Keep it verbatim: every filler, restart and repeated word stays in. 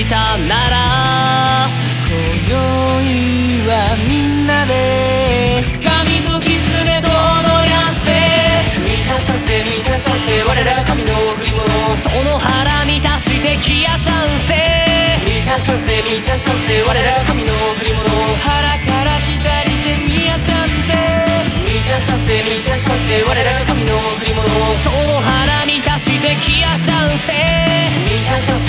たなら今宵はみんなで神と狐と踊りゃせ満たしゃせ満たしゃせ我らが神の贈り物その腹満たしてきやしゃんせ満たしゃせ満たしゃせ我らが神の贈り物腹から来たりてみやしゃんせ満たしゃせ満たしゃせ我らが神の贈り物その腹満たしてきやしゃんせ満たしゃせ